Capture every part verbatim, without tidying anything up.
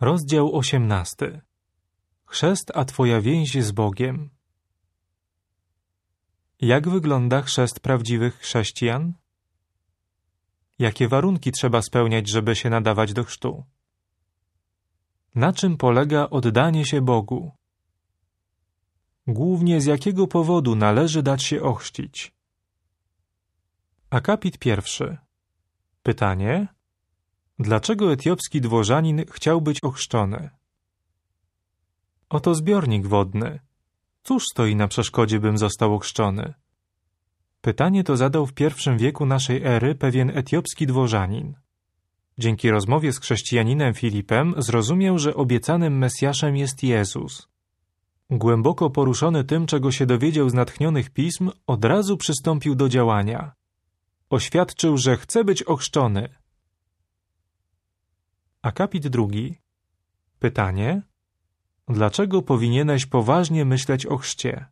Rozdział osiemnasty. Chrzest, a twoja więź z Bogiem. Jak wygląda chrzest prawdziwych chrześcijan? Jakie warunki trzeba spełniać, żeby się nadawać do chrztu? Na czym polega oddanie się Bogu? Głównie z jakiego powodu należy dać się ochrzcić? Akapit pierwszy. Pytanie: dlaczego etiopski dworzanin chciał być ochrzczony? Oto zbiornik wodny. Cóż stoi na przeszkodzie, bym został ochrzczony? Pytanie to zadał w pierwszym wieku naszej ery pewien etiopski dworzanin. Dzięki rozmowie z chrześcijaninem Filipem zrozumiał, że obiecanym Mesjaszem jest Jezus. Głęboko poruszony tym, czego się dowiedział z natchnionych pism, od razu przystąpił do działania. Oświadczył, że chce być ochrzczony. Akapit drugi. Pytanie: dlaczego powinieneś poważnie myśleć o chrzcie?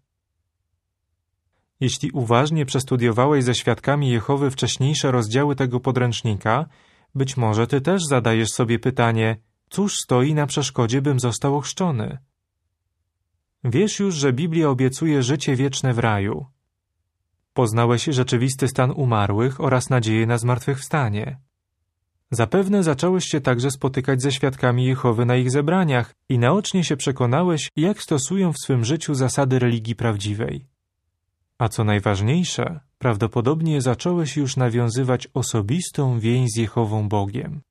Jeśli uważnie przestudiowałeś ze świadkami Jehowy wcześniejsze rozdziały tego podręcznika, być może ty też zadajesz sobie pytanie: cóż stoi na przeszkodzie, bym został ochrzczony? Wiesz już, że Biblia obiecuje życie wieczne w raju. Poznałeś rzeczywisty stan umarłych oraz nadzieję na zmartwychwstanie. Zapewne zacząłeś się także spotykać ze świadkami Jehowy na ich zebraniach i naocznie się przekonałeś, jak stosują w swym życiu zasady religii prawdziwej. A co najważniejsze, prawdopodobnie zacząłeś już nawiązywać osobistą więź z Jehową Bogiem.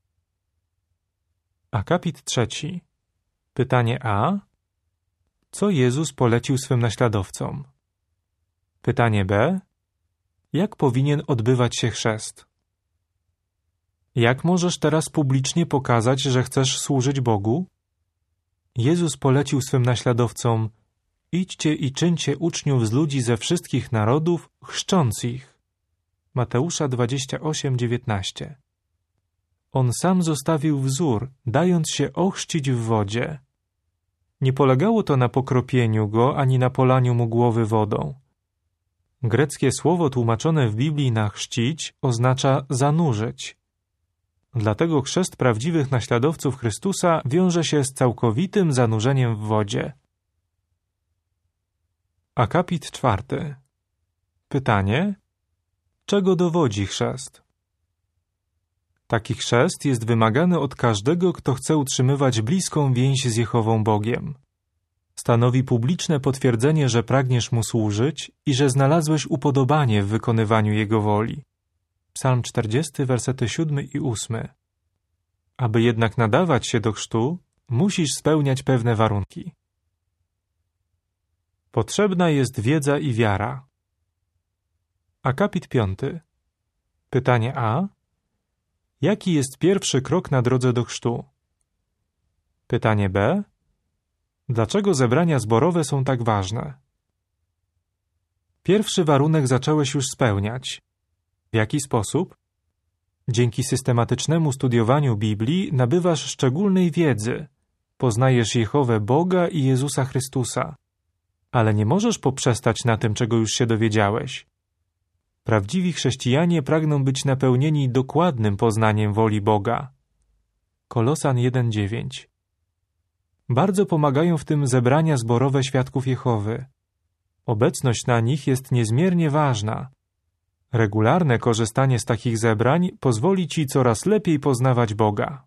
Akapit trzeci. Pytanie A. Co Jezus polecił swym naśladowcom? Pytanie B. Jak powinien odbywać się chrzest? Jak możesz teraz publicznie pokazać, że chcesz służyć Bogu? Jezus polecił swym naśladowcom: idźcie i czyńcie uczniów z ludzi ze wszystkich narodów, chrzcząc ich. Mateusza dwadzieścia osiem, dziewiętnaście. On sam zostawił wzór, dając się ochrzcić w wodzie. Nie polegało to na pokropieniu go, ani na polaniu mu głowy wodą. Greckie słowo tłumaczone w Biblii na chrzcić oznacza zanurzyć. Dlatego chrzest prawdziwych naśladowców Chrystusa wiąże się z całkowitym zanurzeniem w wodzie. Akapit czwarty. Pytanie: czego dowodzi chrzest? Taki chrzest jest wymagany od każdego, kto chce utrzymywać bliską więź z Jehową Bogiem. Stanowi publiczne potwierdzenie, że pragniesz Mu służyć i że znalazłeś upodobanie w wykonywaniu Jego woli. Psalm czterdziesty, wersety siódmy i ósmy. Aby jednak nadawać się do chrztu, musisz spełniać pewne warunki. Potrzebna jest wiedza i wiara. Akapit piąty. Pytanie A. Jaki jest pierwszy krok na drodze do chrztu? Pytanie B. Dlaczego zebrania zborowe są tak ważne? Pierwszy warunek zacząłeś już spełniać. W jaki sposób? Dzięki systematycznemu studiowaniu Biblii nabywasz szczególnej wiedzy. Poznajesz Jehowę Boga i Jezusa Chrystusa. Ale nie możesz poprzestać na tym, czego już się dowiedziałeś. Prawdziwi chrześcijanie pragną być napełnieni dokładnym poznaniem woli Boga. Kolosan jeden, dziewięć. Bardzo pomagają w tym zebrania zborowe świadków Jehowy. Obecność na nich jest niezmiernie ważna. Regularne korzystanie z takich zebrań pozwoli ci coraz lepiej poznawać Boga.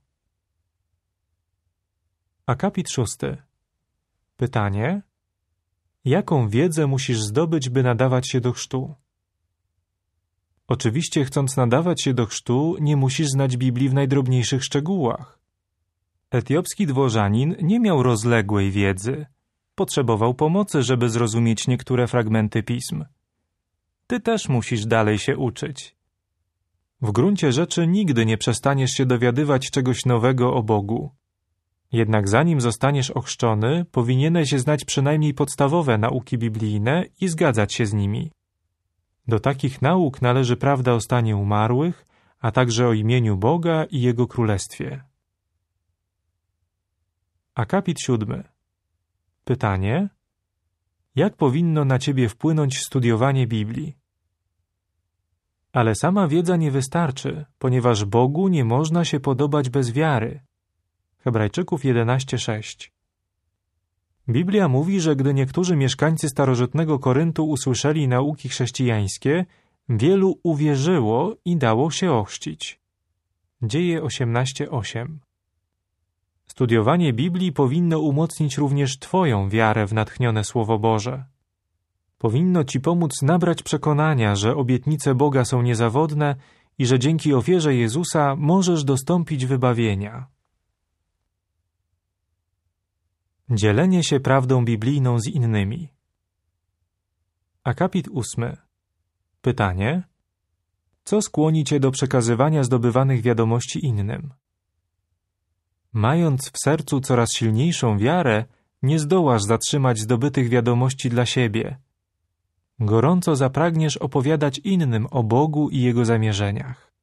Akapit szósty. Pytanie: jaką wiedzę musisz zdobyć, by nadawać się do chrztu? Oczywiście, chcąc nadawać się do chrztu, nie musisz znać Biblii w najdrobniejszych szczegółach. Etiopski dworzanin nie miał rozległej wiedzy. Potrzebował pomocy, żeby zrozumieć niektóre fragmenty pism. Ty też musisz dalej się uczyć. W gruncie rzeczy nigdy nie przestaniesz się dowiadywać czegoś nowego o Bogu. Jednak zanim zostaniesz ochrzczony, powinieneś znać przynajmniej podstawowe nauki biblijne i zgadzać się z nimi. Do takich nauk należy prawda o stanie umarłych, a także o imieniu Boga i Jego Królestwie. Akapit siódmy. Pytanie: jak powinno na ciebie wpłynąć studiowanie Biblii? Ale sama wiedza nie wystarczy, ponieważ Bogu nie można się podobać bez wiary. Hebrajczyków jedenaście sześć. Biblia mówi, że gdy niektórzy mieszkańcy starożytnego Koryntu usłyszeli nauki chrześcijańskie, wielu uwierzyło i dało się ochrzcić. Dzieje osiemnaście osiem. Studiowanie Biblii powinno umocnić również Twoją wiarę w natchnione Słowo Boże. Powinno Ci pomóc nabrać przekonania, że obietnice Boga są niezawodne i że dzięki ofierze Jezusa możesz dostąpić wybawienia. Dzielenie się prawdą biblijną z innymi. Akapit ósmy. Pytanie: co skłoni Cię do przekazywania zdobywanych wiadomości innym? Mając w sercu coraz silniejszą wiarę, nie zdołasz zatrzymać zdobytych wiadomości dla siebie. Gorąco zapragniesz opowiadać innym o Bogu i Jego zamierzeniach.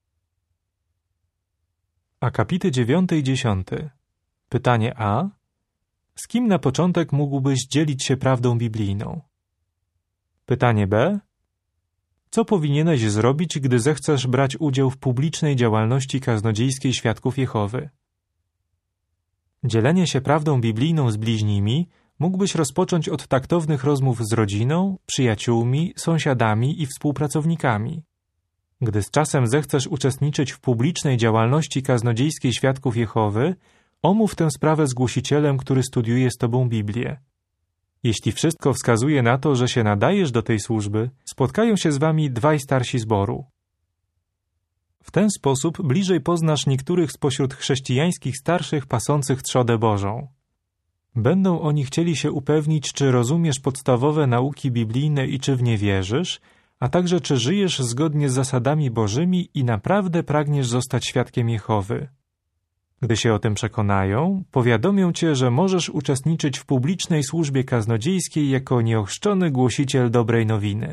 Akapity dziewiąty i dziesiąty. Pytanie A. Z kim na początek mógłbyś dzielić się prawdą biblijną? Pytanie B. Co powinieneś zrobić, gdy zechcesz brać udział w publicznej działalności kaznodziejskiej Świadków Jehowy? Dzielenie się prawdą biblijną z bliźnimi mógłbyś rozpocząć od taktownych rozmów z rodziną, przyjaciółmi, sąsiadami i współpracownikami. Gdy z czasem zechcesz uczestniczyć w publicznej działalności kaznodziejskiej Świadków Jehowy, omów tę sprawę z głosicielem, który studiuje z Tobą Biblię. Jeśli wszystko wskazuje na to, że się nadajesz do tej służby, spotkają się z Wami dwaj starsi zboru. W ten sposób bliżej poznasz niektórych spośród chrześcijańskich starszych pasących trzodę Bożą. Będą oni chcieli się upewnić, czy rozumiesz podstawowe nauki biblijne i czy w nie wierzysz, a także czy żyjesz zgodnie z zasadami Bożymi i naprawdę pragniesz zostać świadkiem Jehowy. Gdy się o tym przekonają, powiadomią Cię, że możesz uczestniczyć w publicznej służbie kaznodziejskiej jako nieochrzczony głosiciel dobrej nowiny.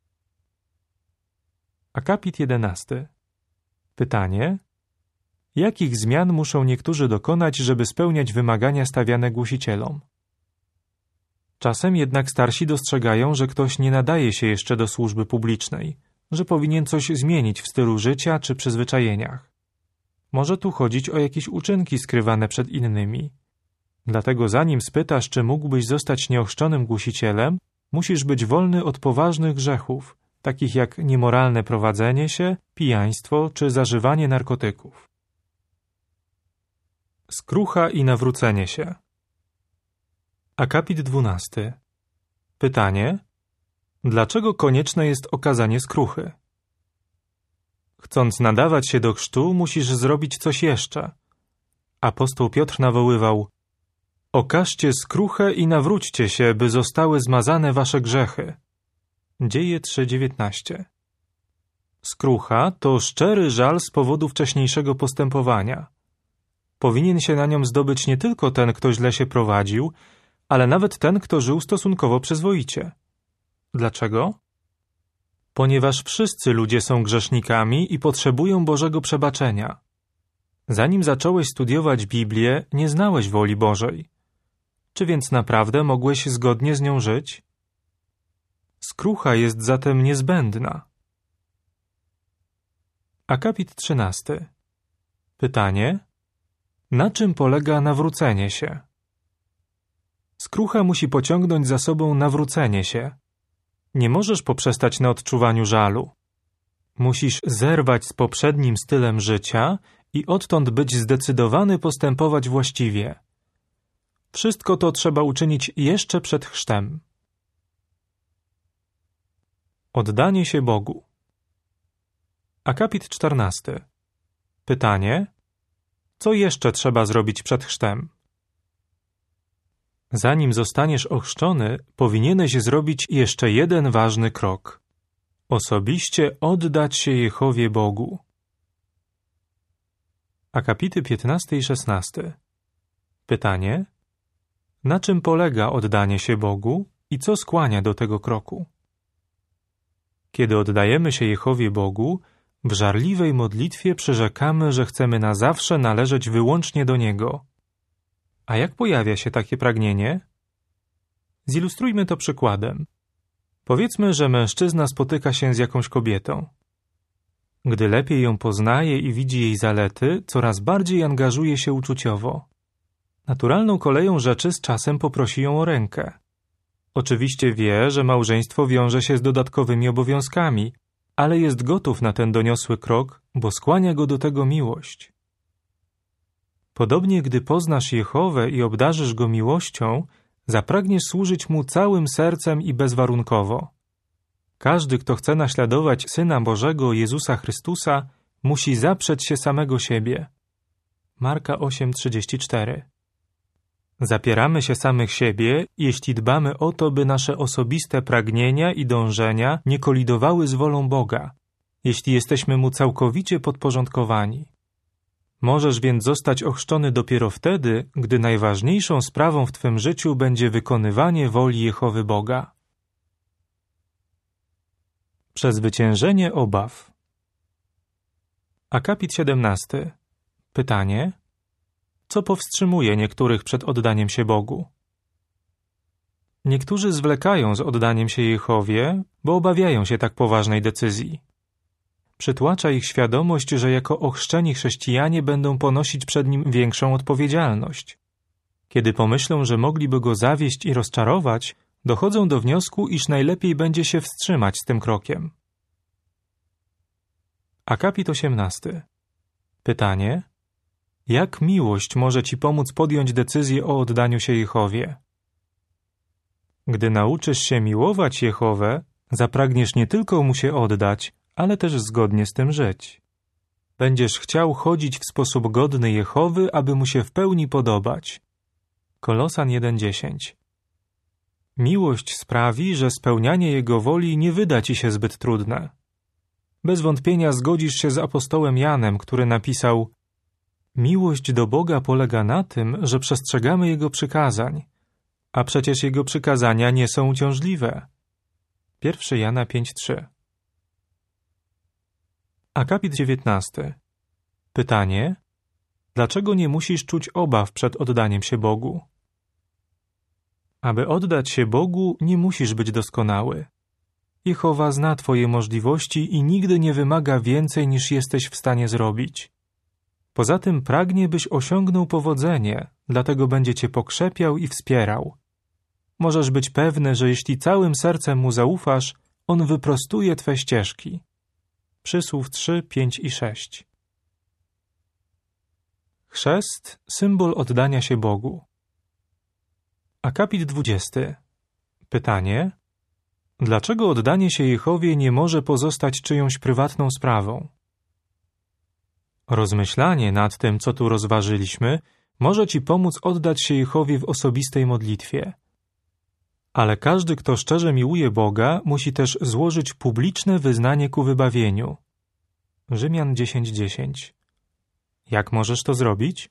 Akapit jedenasty. Pytanie: jakich zmian muszą niektórzy dokonać, żeby spełniać wymagania stawiane głosicielom? Czasem jednak starsi dostrzegają, że ktoś nie nadaje się jeszcze do służby publicznej, że powinien coś zmienić w stylu życia czy przyzwyczajeniach. Może tu chodzić o jakieś uczynki skrywane przed innymi. Dlatego zanim spytasz, czy mógłbyś zostać nieochrzczonym głosicielem, musisz być wolny od poważnych grzechów, takich jak niemoralne prowadzenie się, pijaństwo czy zażywanie narkotyków. Skrucha i nawrócenie się. Akapit dwunasty. Pytanie: dlaczego konieczne jest okazanie skruchy? Chcąc nadawać się do chrztu, musisz zrobić coś jeszcze. Apostoł Piotr nawoływał: okażcie skruchę i nawróćcie się, by zostały zmazane wasze grzechy. Dzieje trzy dziewiętnaście. Skrucha to szczery żal z powodu wcześniejszego postępowania. Powinien się na nią zdobyć nie tylko ten, kto źle się prowadził, ale nawet ten, kto żył stosunkowo przyzwoicie. Dlaczego? Ponieważ wszyscy ludzie są grzesznikami i potrzebują Bożego przebaczenia. Zanim zacząłeś studiować Biblię, nie znałeś woli Bożej. Czy więc naprawdę mogłeś zgodnie z nią żyć? Skrucha jest zatem niezbędna. Akapit trzynasty. Pytanie: na czym polega nawrócenie się? Skrucha musi pociągnąć za sobą nawrócenie się. Nie możesz poprzestać na odczuwaniu żalu. Musisz zerwać z poprzednim stylem życia i odtąd być zdecydowany postępować właściwie. Wszystko to trzeba uczynić jeszcze przed chrztem. Oddanie się Bogu. Akapit czternasty. Pytanie: co jeszcze trzeba zrobić przed chrztem? Zanim zostaniesz ochrzczony, powinieneś zrobić jeszcze jeden ważny krok. Osobiście oddać się Jehowie Bogu. Akapity piętnasty i szesnasty. Pytanie: na czym polega oddanie się Bogu i co skłania do tego kroku? Kiedy oddajemy się Jehowie Bogu, w żarliwej modlitwie przyrzekamy, że chcemy na zawsze należeć wyłącznie do Niego. A jak pojawia się takie pragnienie? Zilustrujmy to przykładem. Powiedzmy, że mężczyzna spotyka się z jakąś kobietą. Gdy lepiej ją poznaje i widzi jej zalety, coraz bardziej angażuje się uczuciowo. Naturalną koleją rzeczy z czasem poprosi ją o rękę. Oczywiście wie, że małżeństwo wiąże się z dodatkowymi obowiązkami, ale jest gotów na ten doniosły krok, bo skłania go do tego miłość. Podobnie, gdy poznasz Jehowę i obdarzysz go miłością, zapragniesz służyć mu całym sercem i bezwarunkowo. Każdy, kto chce naśladować Syna Bożego Jezusa Chrystusa, musi zaprzeć się samego siebie. Marka osiem trzydzieści cztery. Zapieramy się samych siebie, jeśli dbamy o to, by nasze osobiste pragnienia i dążenia nie kolidowały z wolą Boga, jeśli jesteśmy Mu całkowicie podporządkowani. Możesz więc zostać ochrzczony dopiero wtedy, gdy najważniejszą sprawą w Twym życiu będzie wykonywanie woli Jehowy Boga. Przezwyciężenie obaw. Akapit siedemnasty. Pytanie: co powstrzymuje niektórych przed oddaniem się Bogu? Niektórzy zwlekają z oddaniem się Jehowie, bo obawiają się tak poważnej decyzji. Przytłacza ich świadomość, że jako ochrzczeni chrześcijanie będą ponosić przed Nim większą odpowiedzialność. Kiedy pomyślą, że mogliby Go zawieść i rozczarować, dochodzą do wniosku, iż najlepiej będzie się wstrzymać z tym krokiem. Akapit osiemnasty. Pytanie: jak miłość może Ci pomóc podjąć decyzję o oddaniu się Jehowie? Gdy nauczysz się miłować Jehowę, zapragniesz nie tylko Mu się oddać, ale też zgodnie z tym żyć. Będziesz chciał chodzić w sposób godny Jehowy, aby Mu się w pełni podobać. Kolosan jeden dziesięć. Miłość sprawi, że spełnianie Jego woli nie wyda Ci się zbyt trudne. Bez wątpienia zgodzisz się z apostołem Janem, który napisał: miłość do Boga polega na tym, że przestrzegamy Jego przykazań, a przecież Jego przykazania nie są uciążliwe. Pierwszy Jana pięć trzy. Akapit dziewiętnasty. Pytanie: dlaczego nie musisz czuć obaw przed oddaniem się Bogu? Aby oddać się Bogu, nie musisz być doskonały. Jehowa zna Twoje możliwości i nigdy nie wymaga więcej, niż jesteś w stanie zrobić. Poza tym pragnie, byś osiągnął powodzenie, dlatego będzie Cię pokrzepiał i wspierał. Możesz być pewny, że jeśli całym sercem Mu zaufasz, On wyprostuje Twe ścieżki. Przysłów trzy, pięć i sześć. Chrzest – symbol oddania się Bogu. Akapit dwudziesty. Pytanie: dlaczego oddanie się Jehowie nie może pozostać czyjąś prywatną sprawą? Rozmyślanie nad tym, co tu rozważyliśmy, może Ci pomóc oddać się Jehowie w osobistej modlitwie. Ale każdy, kto szczerze miłuje Boga, musi też złożyć publiczne wyznanie ku wybawieniu. Rzymian dziesięć dziesięć. Jak możesz to zrobić?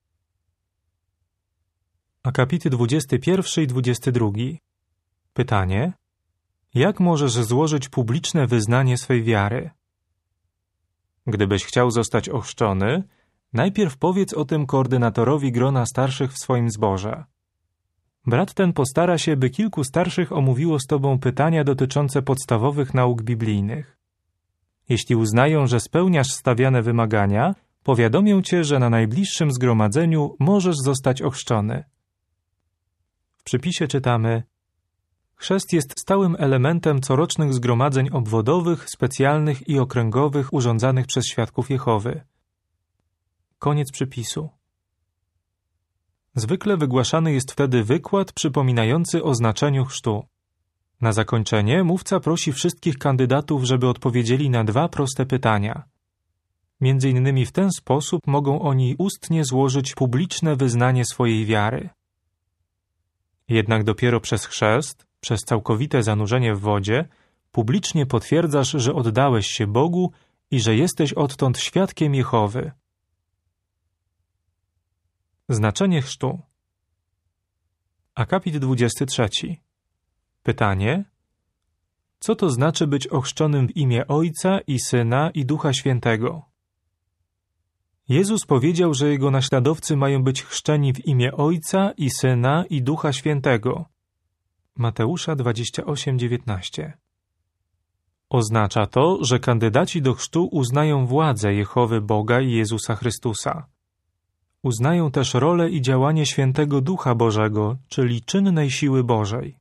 Akapity dwudziesty pierwszy i dwudziesty drugi. Pytanie: jak możesz złożyć publiczne wyznanie swej wiary? Gdybyś chciał zostać ochrzczony, najpierw powiedz o tym koordynatorowi grona starszych w swoim zborze. Brat ten postara się, by kilku starszych omówiło z tobą pytania dotyczące podstawowych nauk biblijnych. Jeśli uznają, że spełniasz stawiane wymagania, powiadomią cię, że na najbliższym zgromadzeniu możesz zostać ochrzczony. W przypisie czytamy: chrzest jest stałym elementem corocznych zgromadzeń obwodowych, specjalnych i okręgowych urządzanych przez świadków Jehowy. Koniec przypisu. Zwykle wygłaszany jest wtedy wykład przypominający o znaczeniu chrztu. Na zakończenie mówca prosi wszystkich kandydatów, żeby odpowiedzieli na dwa proste pytania. Między innymi w ten sposób mogą oni ustnie złożyć publiczne wyznanie swojej wiary. Jednak dopiero przez chrzest, przez całkowite zanurzenie w wodzie, publicznie potwierdzasz, że oddałeś się Bogu i że jesteś odtąd świadkiem Jehowy. Znaczenie chrztu. Akapit dwudziesty trzeci. Pytanie: co to znaczy być ochrzczonym w imię Ojca i Syna i Ducha Świętego? Jezus powiedział, że Jego naśladowcy mają być chrzczeni w imię Ojca i Syna i Ducha Świętego. Mateusza dwadzieścia osiem dziewiętnaście. Oznacza to, że kandydaci do chrztu uznają władzę Jehowy Boga i Jezusa Chrystusa. uznają też rolę i działanie Świętego Ducha Bożego, czyli czynnej siły Bożej.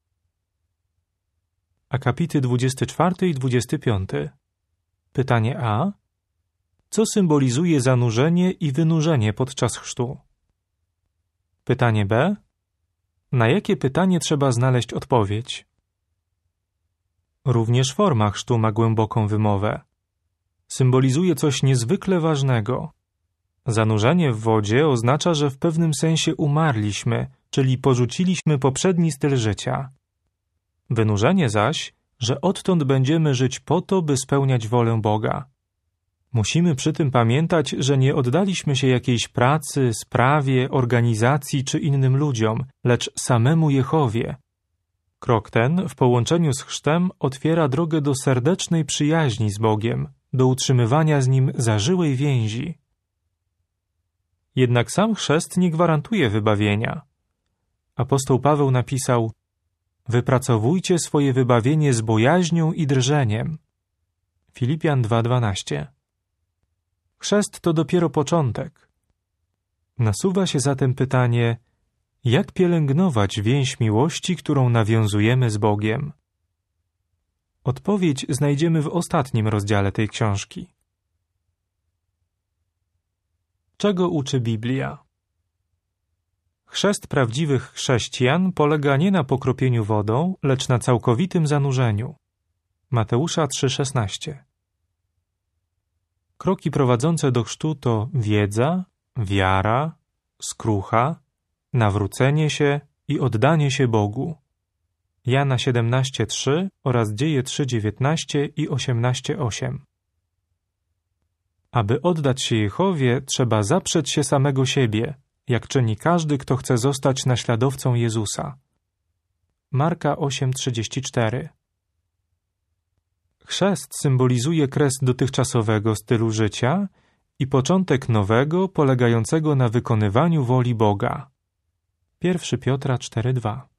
Akapity dwudziesty czwarty i dwudziesty piąty. Pytanie A. Co symbolizuje zanurzenie i wynurzenie podczas chrztu? Pytanie B. Na jakie pytanie trzeba znaleźć odpowiedź? Również forma chrztu ma głęboką wymowę. Symbolizuje coś niezwykle ważnego. Zanurzenie w wodzie oznacza, że w pewnym sensie umarliśmy, czyli porzuciliśmy poprzedni styl życia. Wynurzenie zaś, że odtąd będziemy żyć po to, by spełniać wolę Boga. Musimy przy tym pamiętać, że nie oddaliśmy się jakiejś pracy, sprawie, organizacji czy innym ludziom, lecz samemu Jehowie. Krok ten, w połączeniu z chrztem, otwiera drogę do serdecznej przyjaźni z Bogiem, do utrzymywania z Nim zażyłej więzi. Jednak sam chrzest nie gwarantuje wybawienia. Apostoł Paweł napisał: wypracowujcie swoje wybawienie z bojaźnią i drżeniem. Filipian dwa dwanaście. Chrzest to dopiero początek. Nasuwa się zatem pytanie, jak pielęgnować więź miłości, którą nawiązujemy z Bogiem? Odpowiedź znajdziemy w ostatnim rozdziale tej książki. Czego uczy Biblia? Chrzest prawdziwych chrześcijan polega nie na pokropieniu wodą, lecz na całkowitym zanurzeniu. Mateusza trzy szesnaście. Kroki prowadzące do chrztu to wiedza, wiara, skrucha, nawrócenie się i oddanie się Bogu. Jana siedemnaście trzy oraz Dzieje trzy dziewiętnaście i osiemnaście osiem. Aby oddać się Jehowie, trzeba zaprzeć się samego siebie, jak czyni każdy, kto chce zostać naśladowcą Jezusa. Marka osiem trzydzieści cztery. Chrzest symbolizuje kres dotychczasowego stylu życia i początek nowego, polegającego na wykonywaniu woli Boga. pierwszy Piotra cztery dwa.